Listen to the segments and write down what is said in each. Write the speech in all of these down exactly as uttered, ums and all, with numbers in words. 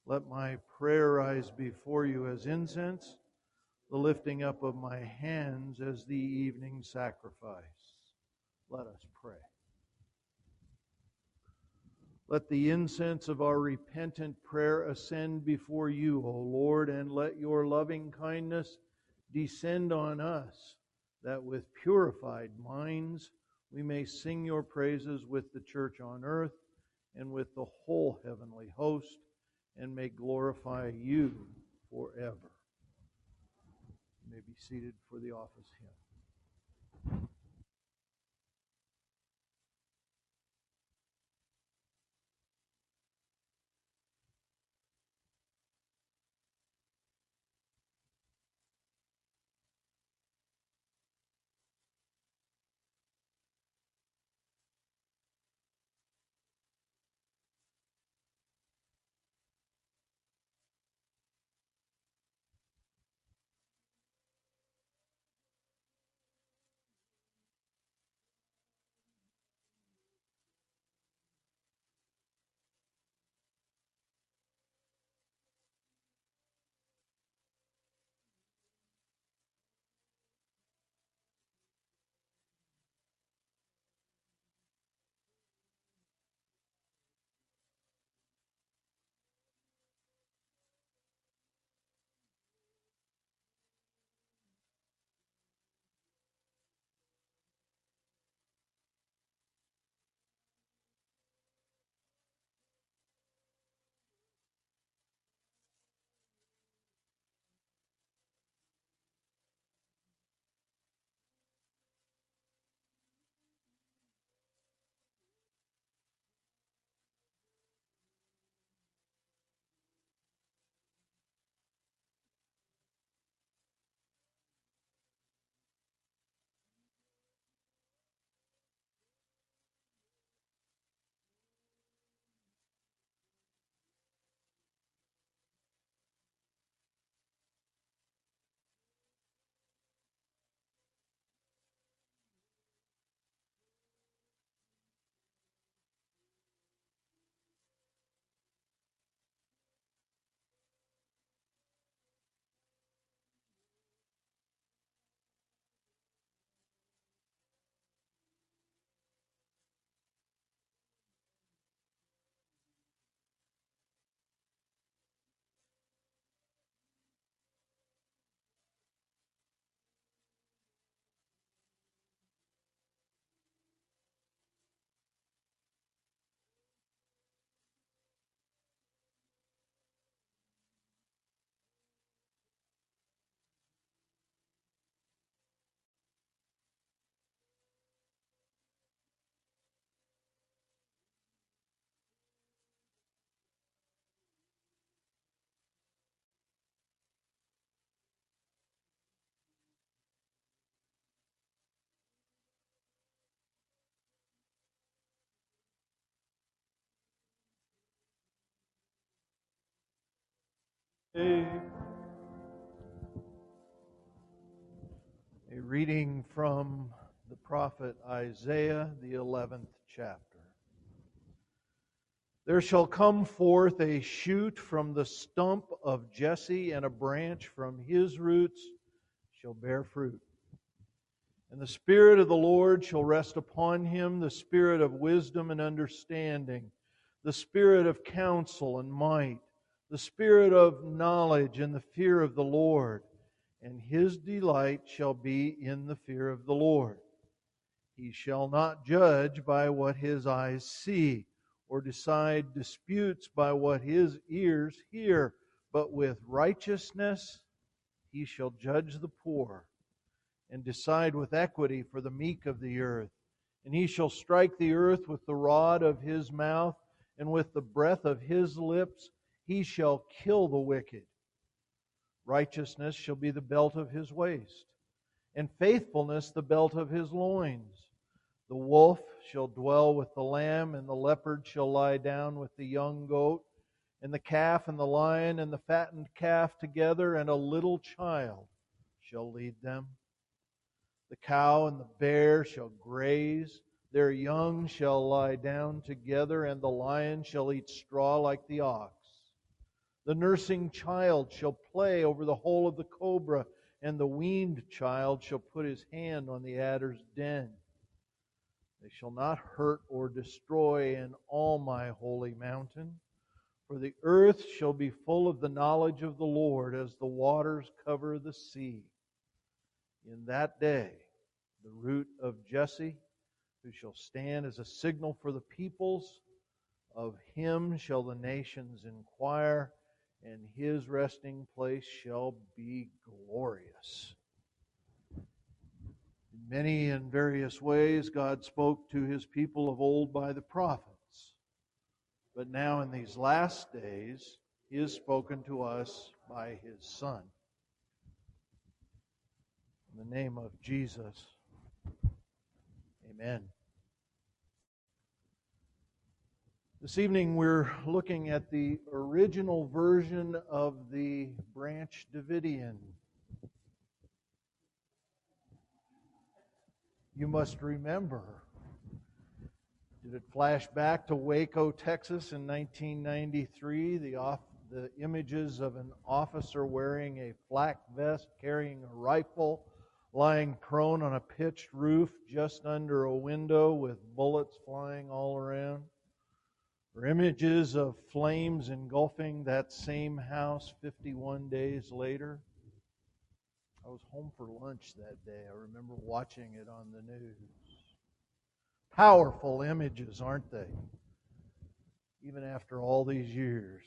Let my prayer rise before you as incense, the lifting up of my hands as the evening sacrifice. Let us pray. Let the incense of our repentant prayer ascend before you, O Lord, and let your loving kindness descend on us, that with purified minds we may sing your praises with the church on earth and with the whole heavenly host, and may glorify you forever. You may be seated for the office hymn. A reading from the prophet Isaiah, the eleventh chapter. There shall come forth a shoot from the stump of Jesse, and a branch from his roots shall bear fruit. And the Spirit of the Lord shall rest upon him, the Spirit of wisdom and understanding, the Spirit of counsel and might, the Spirit of knowledge and the fear of the Lord. And his delight shall be in the fear of the Lord. He shall not judge by what his eyes see, or decide disputes by what his ears hear, but with righteousness he shall judge the poor, and decide with equity for the meek of the earth. And he shall strike the earth with the rod of his mouth, and with the breath of his lips he shall kill the wicked. Righteousness shall be the belt of his waist, and faithfulness the belt of his loins. The wolf shall dwell with the lamb, and the leopard shall lie down with the young goat, and the calf and the lion and the fattened calf together, and a little child shall lead them. The cow and the bear shall graze, their young shall lie down together, and the lion shall eat straw like the ox. The nursing child shall play over the hole of the cobra, and the weaned child shall put his hand on the adder's den. They shall not hurt or destroy in all my holy mountain, for the earth shall be full of the knowledge of the Lord as the waters cover the sea. In that day, the root of Jesse, who shall stand as a signal for the peoples, of him shall the nations inquire, and his resting place shall be glorious. In many and various ways, God spoke to His people of old by the prophets. But now in these last days, He has spoken to us by His Son. In the name of Jesus, amen. This evening we're looking at the original version of the Branch Davidian. You must remember, did it flash back to Waco, Texas in nineteen ninety-three, the, off, the images of an officer wearing a flak vest, carrying a rifle, lying prone on a pitched roof just under a window with bullets flying all around? Or images of flames engulfing that same house fifty-one days later? I was home for lunch that day. I remember watching it on the news. Powerful images, aren't they? Even after all these years.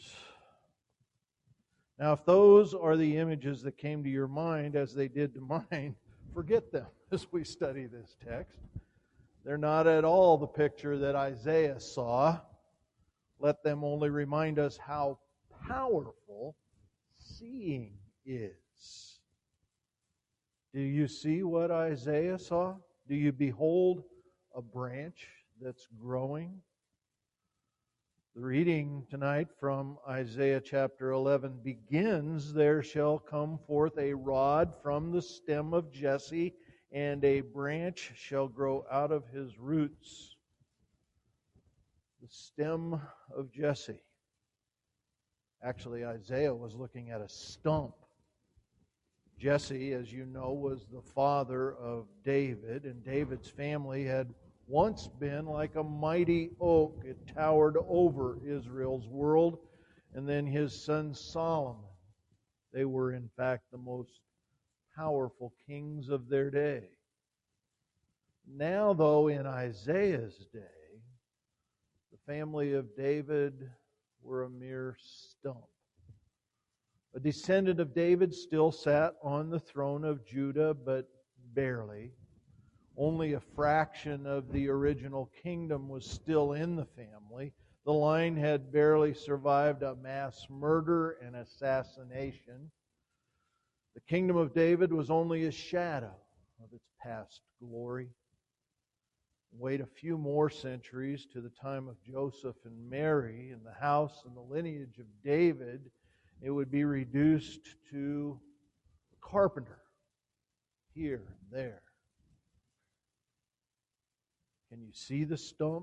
Now, if those are the images that came to your mind as they did to mine, forget them as we study this text. They're not at all the picture that Isaiah saw. Let them only remind us how powerful seeing is. Do you see what Isaiah saw? Do you behold a branch that's growing? The reading tonight from Isaiah chapter eleven begins, "There shall come forth a rod from the stem of Jesse, and a branch shall grow out of his roots." The stem of Jesse. Actually, Isaiah was looking at a stump. Jesse, as you know, was the father of David, and David's family had once been like a mighty oak. It towered over Israel's world, and then his son Solomon. They were, in fact, the most powerful kings of their day. Now, though, in Isaiah's day, the family of David were a mere stump. A descendant of David still sat on the throne of Judah, but barely. Only a fraction of the original kingdom was still in the family. The line had barely survived a mass murder and assassination. The kingdom of David was only a shadow of its past glory. Wait a few more centuries to the time of Joseph and Mary, and the house and the lineage of David, it would be reduced to a carpenter here and there. Can you see the stump?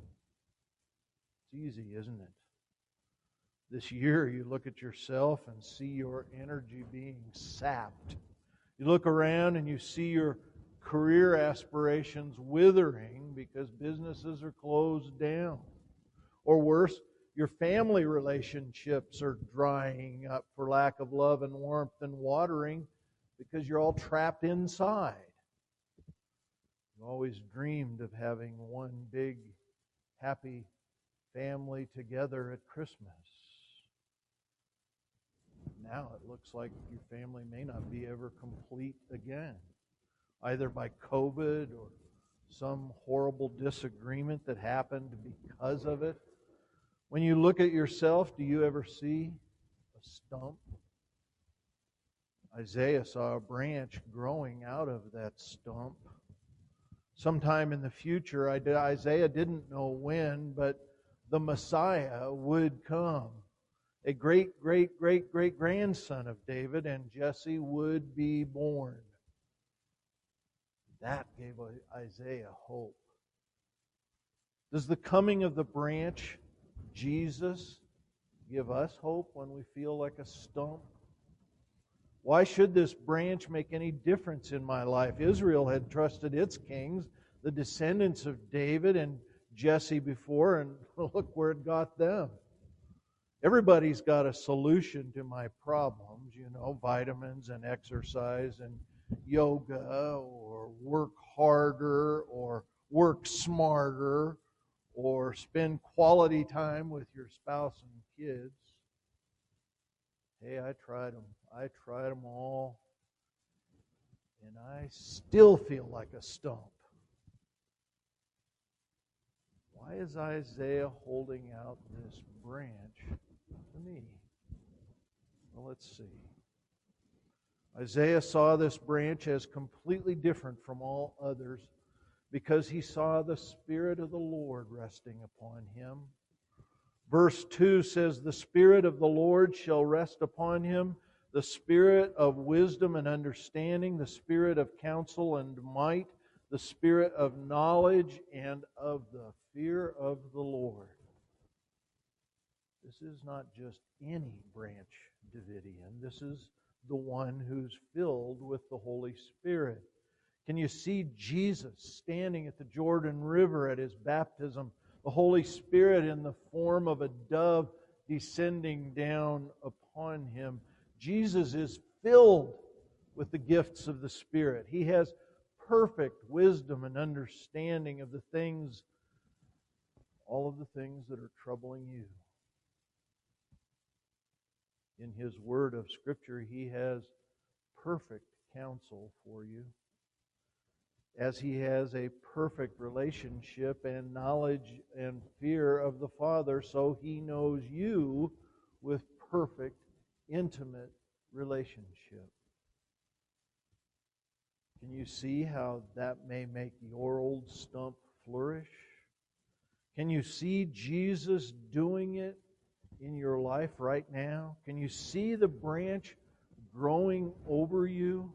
It's easy, isn't it? This year you look at yourself and see your energy being sapped. You look around and you see your career aspirations withering because businesses are closed down. Or worse, your family relationships are drying up for lack of love and warmth and watering because you're all trapped inside. You always dreamed of having one big, happy family together at Christmas. Now it looks like your family may not be ever complete again, either by COVID or some horrible disagreement that happened because of it. When you look at yourself, do you ever see a stump? Isaiah saw a branch growing out of that stump. Sometime in the future, Isaiah didn't know when, but the Messiah would come. A great, great, great, great grandson of David, and Jesse would be born. That gave Isaiah hope. Does the coming of the branch, Jesus, give us hope when we feel like a stump? Why should this branch make any difference in my life? Israel had trusted its kings, the descendants of David and Jesse before, and look where it got them. Everybody's got a solution to my problems, you know, vitamins and exercise and yoga, or work harder, or work smarter, or spend quality time with your spouse and kids. Hey, I tried them. I tried them all, and I still feel like a stump. Why is Isaiah holding out this branch to me? Well, let's see. Isaiah saw this branch as completely different from all others because he saw the Spirit of the Lord resting upon him. Verse two says, "The Spirit of the Lord shall rest upon him, the Spirit of wisdom and understanding, the Spirit of counsel and might, the Spirit of knowledge and of the fear of the Lord." This is not just any branch Davidian. This is the one who's filled with the Holy Spirit. Can you see Jesus standing at the Jordan River at His baptism? The Holy Spirit in the form of a dove descending down upon Him. Jesus is filled with the gifts of the Spirit. He has perfect wisdom and understanding of the things, all of the things that are troubling you. In His Word of Scripture, He has perfect counsel for you. As He has a perfect relationship and knowledge and fear of the Father, so He knows you with perfect, intimate relationship. Can you see how that may make your old stump flourish? Can you see Jesus doing it in your life right now? Can you see the branch growing over you?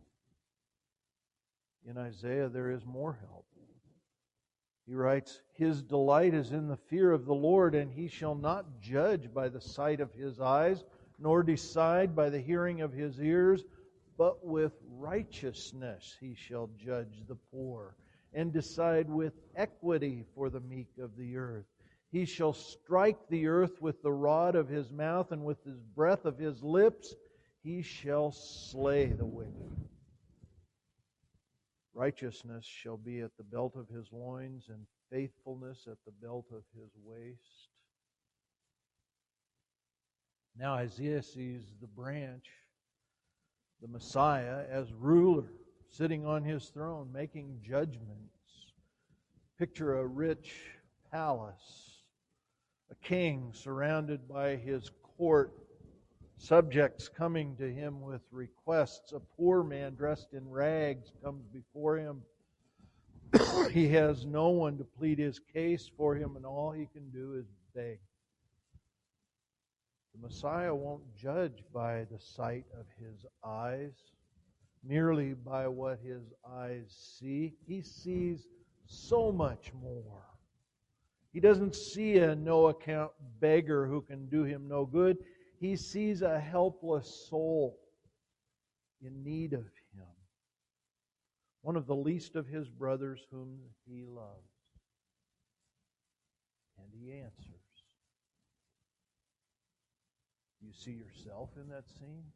In Isaiah, there is more help. He writes, "His delight is in the fear of the Lord, and He shall not judge by the sight of His eyes, nor decide by the hearing of His ears, but with righteousness He shall judge the poor, and decide with equity for the meek of the earth. He shall strike the earth with the rod of His mouth, and with His breath of His lips He shall slay the wicked. Righteousness shall be at the belt of His loins, and faithfulness at the belt of His waist." Now Isaiah sees the branch, the Messiah, as ruler, sitting on His throne, making judgments. Picture a rich palace, a king surrounded by his court, subjects coming to him with requests. A poor man dressed in rags comes before him. He has no one to plead his case for him, and all he can do is beg. The Messiah won't judge by the sight of his eyes, merely by what his eyes see. He sees so much more. He doesn't see a no-account beggar who can do him no good. He sees a helpless soul in need of Him, one of the least of His brothers whom He loves. And He answers. You see yourself in that scene?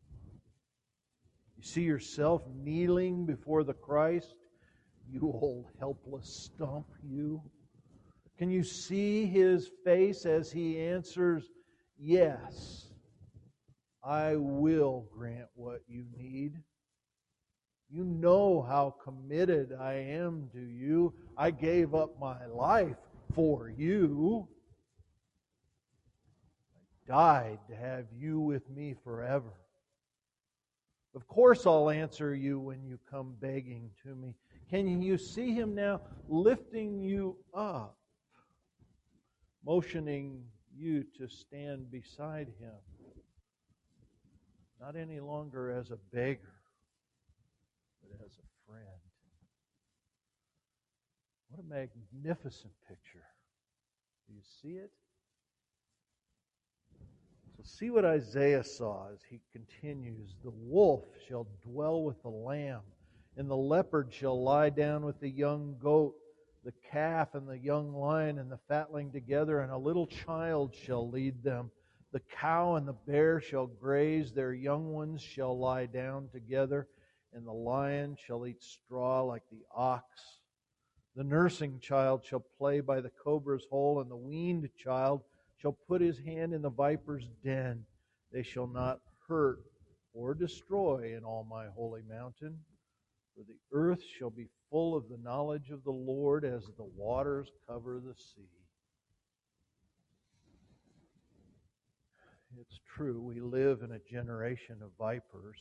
You see yourself kneeling before the Christ? You old helpless stump, you. Can you see His face as He answers, "Yes, I will grant what you need. You know how committed I am to you. I gave up my life for you. I died to have you with me forever. Of course I'll answer you when you come begging to me." Can you see Him now lifting you up, motioning you to stand beside Him? Not any longer as a beggar, but as a friend. What a magnificent picture. Do you see it? See what Isaiah saw as he continues. The wolf shall dwell with the lamb, and the leopard shall lie down with the young goat, the calf and the young lion and the fatling together, and a little child shall lead them. The cow and the bear shall graze, their young ones shall lie down together, and the lion shall eat straw like the ox. The nursing child shall play by the cobra's hole, and the weaned child shall put his hand in the viper's den. They shall not hurt or destroy in all my holy mountain, for the earth shall be full of the knowledge of the Lord as the waters cover the sea. It's true, we live in a generation of vipers.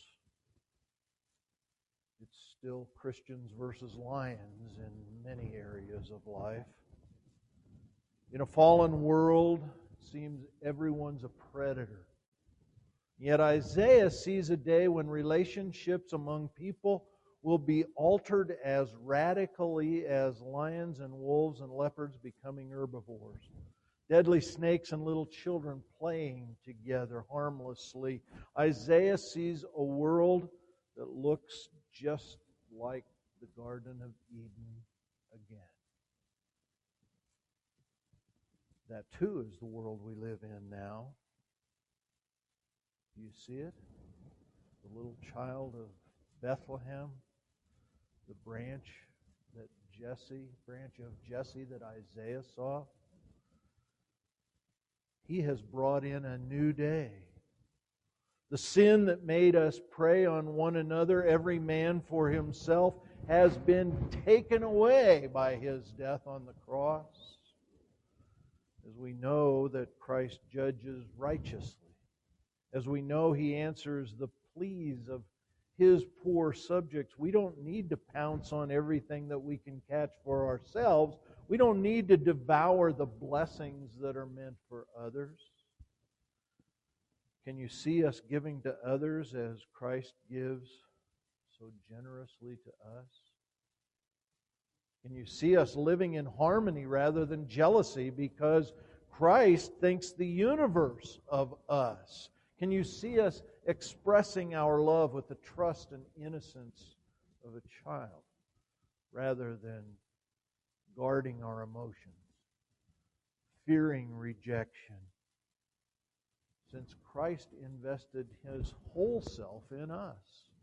It's still Christians versus lions in many areas of life. In a fallen world, it seems everyone's a predator. Yet Isaiah sees a day when relationships among people will be altered as radically as lions and wolves and leopards becoming herbivores. Deadly snakes and little children playing together harmlessly. Isaiah sees a world that looks just like the Garden of Eden again. That too is the world we live in now. Do you see it? The little child of Bethlehem, the branch that Jesse, branch of Jesse that Isaiah saw. He has brought in a new day. The sin that made us prey on one another, every man for himself, has been taken away by His death on the cross. As we know that Christ judges righteously, as we know He answers the pleas of His poor subjects, we don't need to pounce on everything that we can catch for ourselves. We don't need to devour the blessings that are meant for others. Can you see us giving to others as Christ gives so generously to us? Can you see us living in harmony rather than jealousy because Christ thinks the universe of us? Can you see us expressing our love with the trust and innocence of a child rather than guarding our emotions, fearing rejection? Since Christ invested His whole self in us.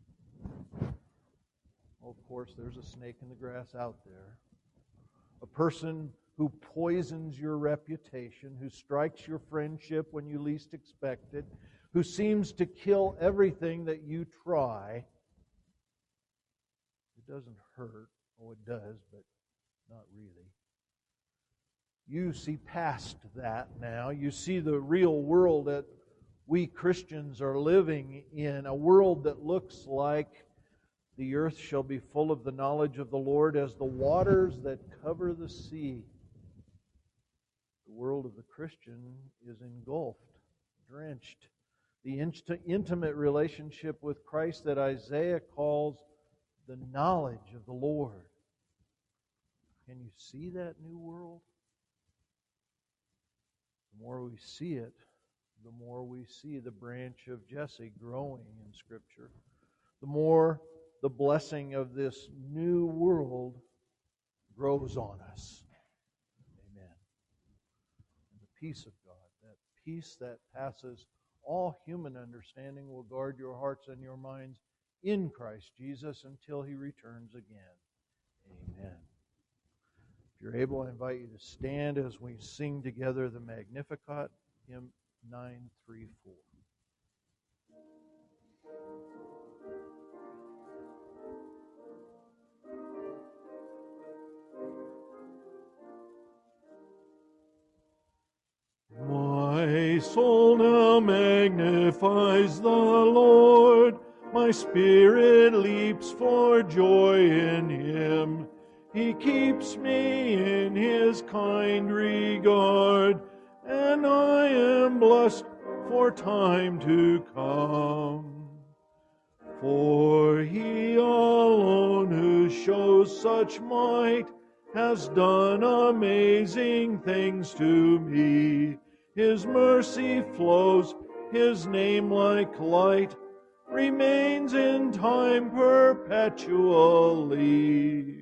Well, of course, there's a snake in the grass out there. A person who poisons your reputation, who strikes your friendship when you least expect it, who seems to kill everything that you try. It doesn't hurt. Oh, it does, but not really. You see past that now. You see the real world that we Christians are living in, a world that looks like the earth shall be full of the knowledge of the Lord as the waters that cover the sea. The world of the Christian is engulfed, drenched. The intimate relationship with Christ that Isaiah calls the knowledge of the Lord. Can you see that new world? The more we see it, the more we see the branch of Jesse growing in Scripture. The more the blessing of this new world grows on us. Amen. And the peace of God, that peace that passes all human understanding, will guard your hearts and your minds in Christ Jesus until He returns again. Amen. If you're able, I invite you to stand as we sing together the Magnificat, hymn nine three four. My soul now magnifies the Lord, my spirit leaps for joy in Him. He keeps me in His kind regard, and I am blessed for time to come. For He alone who shows such might has done amazing things to me. His mercy flows His name like light remains in time perpetually.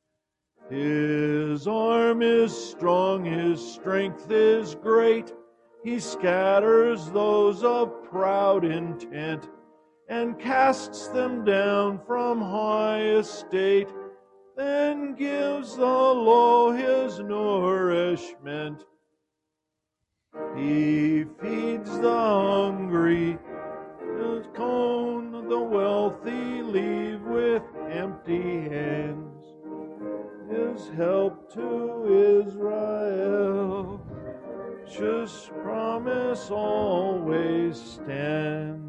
His arm is strong, His strength is great. He scatters those of proud intent and casts them down from high estate, then gives the low His nourishment. He feeds the hungry, His cone the wealthy leave with empty hands. His help to Israel, His promise always stands.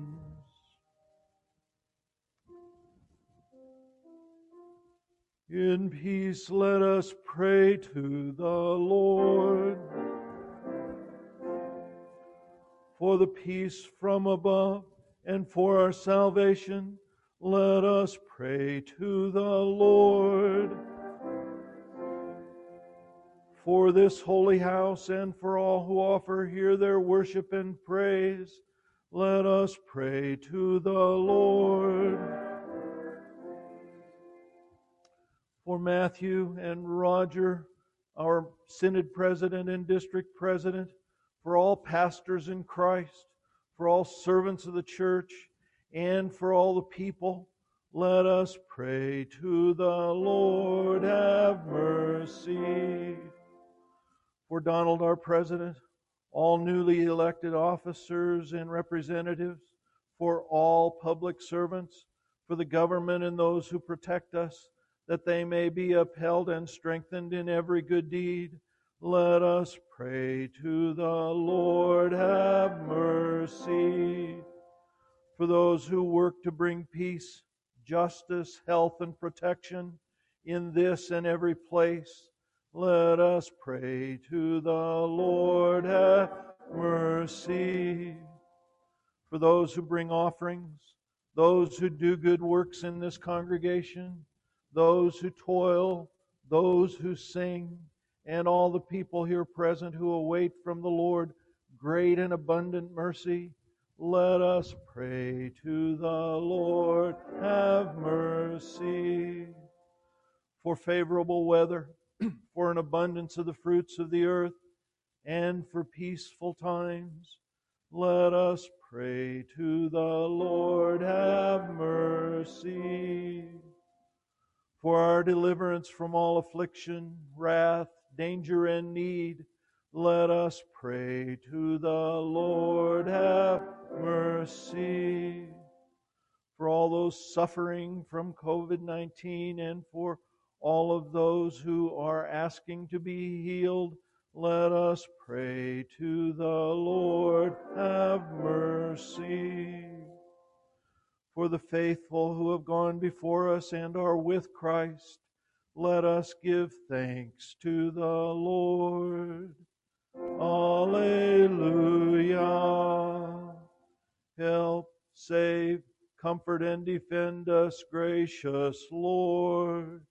In peace let us pray to the Lord. For the peace from above and for our salvation, let us pray to the Lord. For this holy house and for all who offer here their worship and praise, let us pray to the Lord. For Matthew and Roger, our synod president and district president, for all pastors in Christ, for all servants of the church, and for all the people, let us pray to the Lord. Have mercy. For Donald, our president, all newly elected officers and representatives, for all public servants, for the government and those who protect us, that they may be upheld and strengthened in every good deed. Let us pray to the Lord. Have mercy. For those who work to bring peace, justice, health, and protection in this and every place, let us pray to the Lord. Have mercy. For those who bring offerings, those who do good works in this congregation, those who toil, those who sing, and all the people here present who await from the Lord great and abundant mercy, let us pray to the Lord. Have mercy. For favorable weather, for an abundance of the fruits of the earth, and for peaceful times, let us pray to the Lord. Have mercy. For our deliverance from all affliction, wrath, danger, and need, let us pray to the Lord. Have mercy. For all those suffering from covid nineteen and for all of those who are asking to be healed, let us pray to the Lord. Have mercy. For the faithful who have gone before us and are with Christ, let us give thanks to the Lord. Alleluia. Help, save, comfort, and defend us, gracious Lord.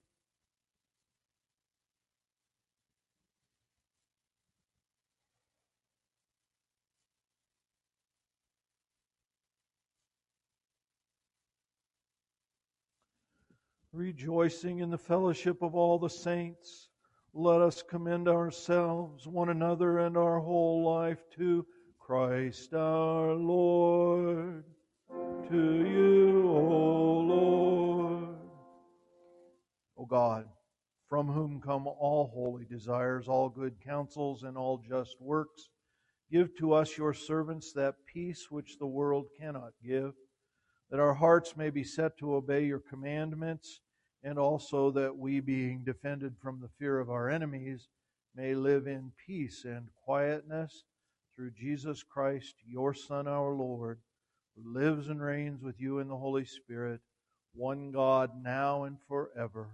Rejoicing in the fellowship of all the saints, let us commend ourselves, one another, and our whole life to Christ our Lord. To you, O Lord. O God, from whom come all holy desires, all good counsels, and all just works, give to us, your servants, that peace which the world cannot give, that our hearts may be set to obey your commandments, and also that we, being defended from the fear of our enemies, may live in peace and quietness through Jesus Christ, your Son, our Lord, who lives and reigns with you in the Holy Spirit, one God, now and forever.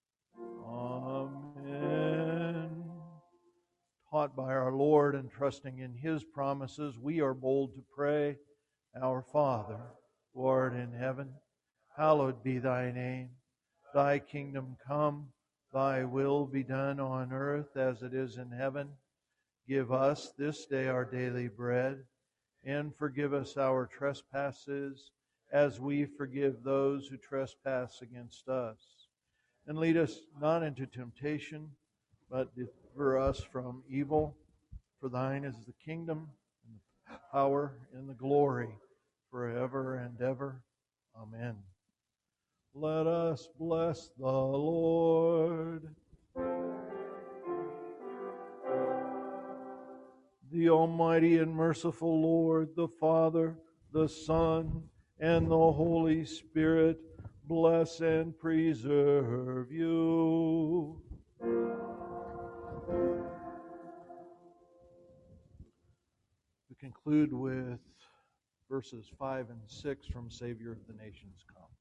Amen. Taught by our Lord and trusting in His promises, we are bold to pray, Our Father, who art in heaven, hallowed be thy name. Thy kingdom come, thy will be done on earth as it is in heaven. Give us this day our daily bread, and forgive us our trespasses, as we forgive those who trespass against us. And lead us not into temptation, but deliver us from evil. For thine is the kingdom, and the power, and the glory, forever and ever. Amen. Let us bless the Lord. The Almighty and merciful Lord, the Father, the Son, and the Holy Spirit, bless and preserve you. We conclude with verses five and six from Savior of the Nations Come.